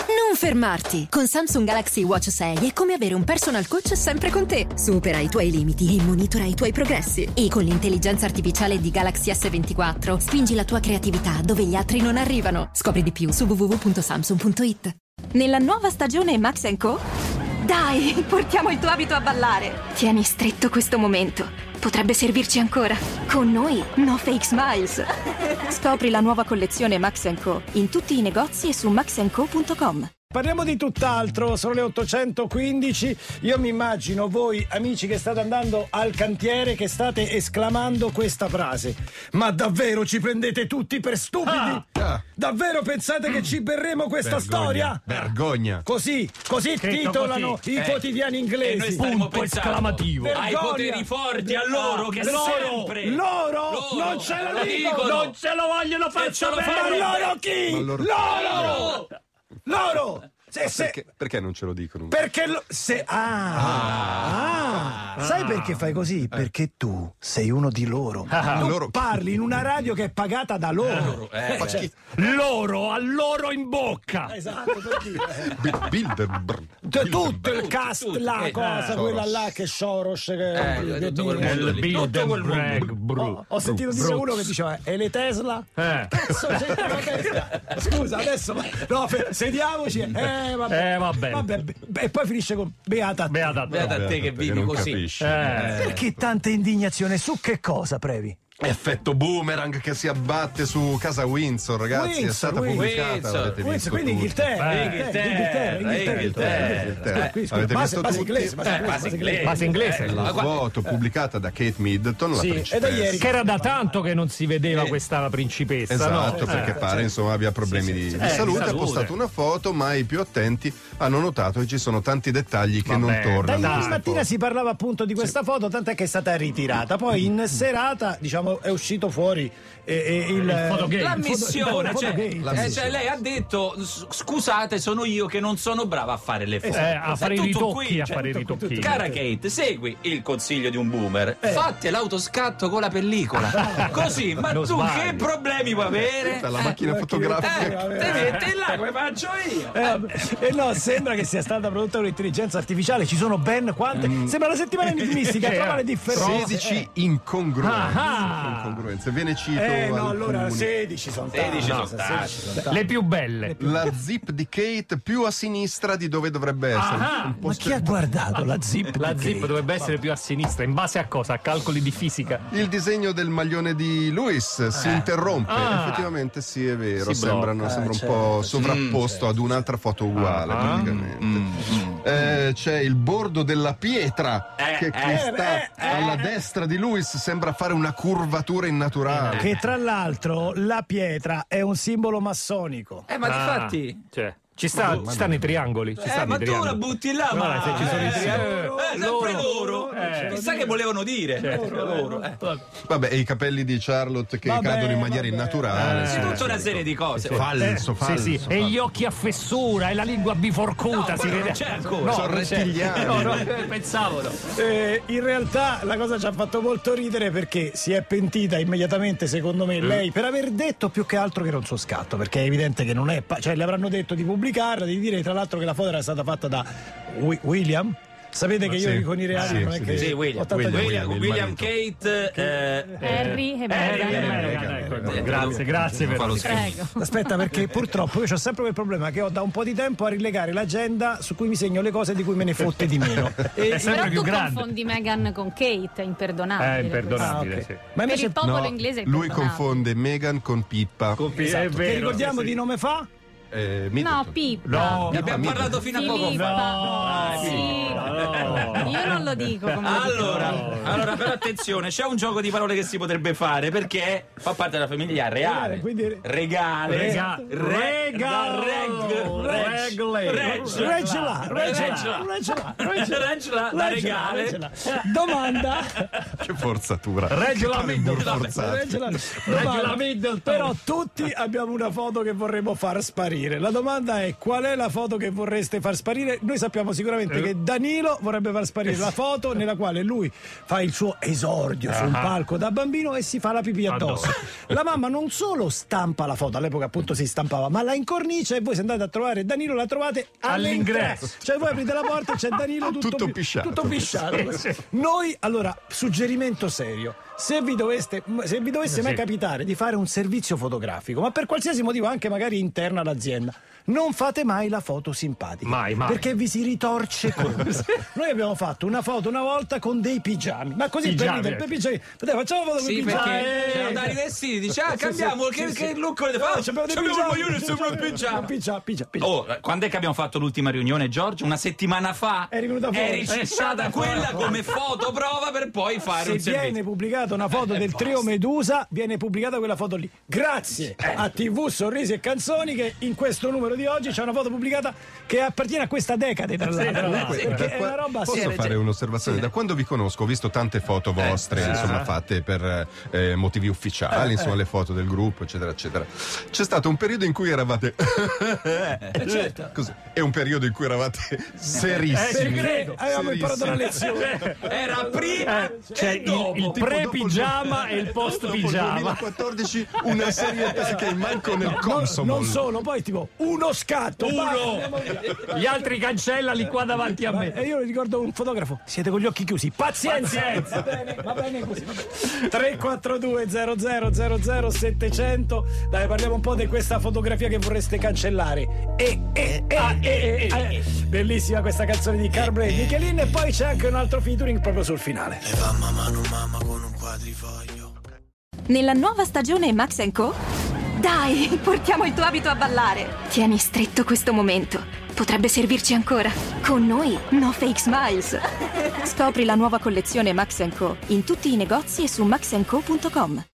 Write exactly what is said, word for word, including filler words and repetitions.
Non fermarti! Con Samsung Galaxy Watch sei è come avere un personal coach sempre con te. Supera i tuoi limiti e monitora i tuoi progressi. E con l'intelligenza artificiale di Galaxy S ventiquattro spingi la tua creatività dove gli altri non arrivano. Scopri di più su w w w punto samsung punto i t. Nella nuova stagione Max and Co? Dai, portiamo il tuo abito a ballare. Tieni stretto questo momento. Potrebbe servirci ancora. Con noi, no fake smiles. Scopri la nuova collezione Max and Co in tutti i negozi e su max and co punto com. Parliamo di tutt'altro, sono le ottocentoquindici. Io mi immagino voi, amici che state andando al cantiere, che state esclamando questa frase: ma davvero ci prendete tutti per stupidi? Ah. Davvero pensate che ci berremo questa Vergogna, storia? Vergogna. Così, così Scritto titolano così. i Eh. quotidiani E noi inglesi. staremo Punto pensando esclamativo. ai Vergogna. poteri forti, a loro che loro, sempre loro, loro non ce lo lo dicono, dicono. non ce lo vogliono far E ce lo sapere. fanno. Ma loro chi? Ma loro- Loro! Loro! Se, se, Perché, perché non ce lo dicono? Perché lo, se ah, ah, sai perché fai così? Perché tu sei uno di loro. Tu Loro- parli in una radio che è pagata da loro. Eh, Ma Cioè, chi- loro a loro in bocca. Esatto, per dire. Bi- Bilderberg. T- tutto il cast, tutto, la eh, cosa, Soros. quella là che Soros che, Eh, che tutto quel dire. mondo lì, tutto quel mondo. Oh, ho sentito dire uno che diceva: e le Tesla? Eh. Cazzo, c'è la Tesla. Scusa, adesso no, fe- sediamoci. Eh, vabbè. Eh, va bene. Vabbè, be- e poi finisce con beata a te. Beata a te. Beata a te che Perché vivi non così. capisci. Eh. Perché tanta indignazione? Su che cosa, Previ? Effetto boomerang che si abbatte su casa Windsor, ragazzi. Windsor, è stata Windsor. pubblicata. Avete Windsor, visto quindi tutti. Inghilterra, Eh, Inghilterra, Inghilterra, Inghilterra, Inghilterra. Inghilterra. Qui, scusa, Avete base, visto base tutti? inglese, base Eh, inglese, base inglese. Base inglese. La Ma guarda- foto pubblicata da Kate Middleton, la Sì, principessa. e da ieri Che era da tanto che non si vedeva Eh. questa principessa, Esatto, no? perché Eh. pare insomma abbia problemi di, di Eh, salute. di Ha salute. postato una foto, ma i più attenti hanno notato che ci sono tanti dettagli che Vabbè, non Da tornano. ieri in mattina questa si parlava appunto di questa foto, tant'è che è stata ritirata. Poi in serata, diciamo, è uscito fuori eh, eh, il, Il fotogame. L'ammissione, il cioè, fotogame. eh, cioè lei ha detto: "S- scusate, sono io che non sono brava a fare le foto. Eh, a È fare i tutto ritocchi, qui, a cioè, fare i tutto qui, ritocchi. tutto Cara Kate, segui il consiglio di un boomer. Eh. Fatti l'autoscatto con la pellicola. Così, ma Non tu sbagli. che problemi puoi avere? La macchina Eh, fotografica. te metti là come faccio io. Eh, vabbè. Eh, no, sembra che sia stata prodotta con l'intelligenza artificiale. Ci sono ben quante. Sembra la settimana enigmistica, Sì, trova eh. le differenze. sedici incongruenze. Ah. incongruenze. Ve ne cito Eh, no, allora alcuni. sedici sono sedici tante, sono tante. sedici sono tante. Le più belle. La zip di Kate più a sinistra di dove dovrebbe essere. Ah, Un po' Ma chi ha guardato la zip? La di zip Kate? dovrebbe essere più a sinistra, in base a cosa? A calcoli di fisica. Il disegno del maglione di Lewis si interrompe. Ah. Effettivamente sì, è vero. Si Sembrano- blocca. sembra un certo, po' sì. sovrapposto ad un'altra foto uguale, Ah. praticamente. Eh, c'è il bordo della pietra Eh, che, che eh, sta eh, eh. alla destra di Lewis, sembra fare una curvatura innaturale. Che tra l'altro la pietra è un simbolo massonico. Eh, ma Ah, difatti. cioè, ci, sta, ci stanno i triangoli. Ci Eh, stanno ma i tu triangoli. la butti là, No, ma se ci sono i eh, triangoli. eh, sempre loro. Eh. Chissà che volevano dire. Certo. Loro, eh. Vabbè, e i capelli di Charlotte che Vabbè, cadono in maniera vabbè. innaturale. Eh, sì, Tutta sì, una sì. serie di cose. Falso, Eh, falso. sì, sì. E gli occhi a fessura e la lingua biforcuta No, si quello vede. non c'è ancora. Sono non c'è. rettiliani. No, no, pensavo no. Eh, in realtà la cosa ci ha fatto molto ridere perché si è pentita immediatamente, secondo me, lei per aver detto più che altro che era un suo scatto, perché è evidente che non è, pa- cioè le avranno detto di pubblicarla, di dire tra l'altro che la foto era stata fatta da Wi- William. Sapete che io sì. con i reali Sì, non è sì, che Sì, William, ottanta William, William, il William, marito. Kate, eh, Harry e Eh, Meghan. eh, Meghan, ecco, ecco, eh, grazie, grazie per fa lo lo schifo. Prego. Aspetta, perché purtroppo io ho sempre quel problema che ho da un po' di tempo a rilegare l'agenda su cui mi segno le cose di cui me ne fotte di meno. E- È sempre Però più tu grande. confondi Meghan con Kate, è imperdonabile. È Ah, imperdonabile, ok. sì. Ma Per invece il popolo No, inglese è lui imperdonabile. confonde Meghan con Pippa. Compi- esatto, è che vero, ricordiamo sì, di sì. nome fa? Eh, No, Middleton. Pippa. No, Ne abbiamo Pippa parlato fino a poco Filippa. fa. Sì. no. Io non lo dico come lo dico Allora, lei. allora, però attenzione, c'è un gioco di parole che si potrebbe fare perché fa parte della famiglia reale. Quindi- Regale. Rega- Re- regalo. reg- reg- Regle. reg- Reggela, reggela, Reggela. reggela, Reggela, da regale. reggela. Domanda. Che forzatura. Reggio la Middleton. forzate. Reggela. Reggio la Domanda. Middleton. Però tutti abbiamo una foto che vorremmo far sparire. La domanda è: qual è la foto che vorreste far sparire? Noi sappiamo sicuramente che Danilo vorrebbe far sparire la foto nella quale lui fa il suo esordio su un palco da bambino e si fa la pipì addosso. La mamma non solo stampa la foto, all'epoca appunto si stampava, ma la incornicia e voi se andate a trovare Danilo la la trovate All'ingresso. Cioè voi aprite la porta e c'è Danilo tutto, Tutto pi- pisciato. tutto pisciato. Noi, allora, suggerimento serio. Se vi doveste, se vi dovesse mai capitare di fare un servizio fotografico, ma per qualsiasi motivo anche magari interno all'azienda, non fate mai la foto simpatica. Mai, mai. Perché vi si ritorce contro. Noi abbiamo fatto una foto una volta con dei pigiami, ma così Pigiami, per ridere, per pigiami. Dai, facciamo una foto Sì, con i pigiami. perché Eh, c'erano dai vestiti, dice ah cambiamo, sì, che, sì, che sì. look volete fare? No, c'abbiamo dei C'abbiamo il pigiami, maglione sopra il c'abbiamo- pigiama. pigia- pigia- pigia. Oh, quando è che abbiamo fatto l'ultima riunione, Giorgio? Una settimana fa? È venuta fuori. È ricicciata quella come foto prova per poi fare Se un viene servizio. pubblicata una foto del trio Medusa, viene pubblicata quella foto lì. Grazie a tivù, sorrisi e canzoni che in questo numero di oggi c'è una foto pubblicata che appartiene a questa decade, tra l'altro. Perché è una roba Posso seria. fare un'osservazione? Da quando vi conosco ho visto tante foto vostre, insomma, fatte per eh, motivi ufficiali, insomma, le foto del gruppo, eccetera, eccetera. C'è stato un periodo in cui eravate certo. così, e un periodo in cui eravate serissimi. Perché avevamo imparato la lezione. Era prima C'è e il, dopo. il Tipo, pre-pigiama e il Dopo il post-pigiama. duemilaquattordici una serietà che manco nel Non, Consomol. non solo, poi tipo uno scatto, Uno. basta, andiamo via. Gli altri cancellali qua davanti a me. E io ricordo un fotografo, siete con gli occhi chiusi, pazienza, Pazienza. va bene, va bene così, va bene. tre quattro due zero zero zero zero settecento, dai, parliamo un po' di questa fotografia che vorreste cancellare. E, e, e, e, e, e. Bellissima questa canzone di Carbre e Michelin, e poi c'è anche un altro featuring proprio sul finale. Nella nuova stagione Max and Co? Dai, portiamo il tuo abito a ballare. Tieni stretto questo momento. Potrebbe servirci ancora. Con noi, no fake smiles. Scopri la nuova collezione Max and Co in tutti i negozi e su max and co punto com.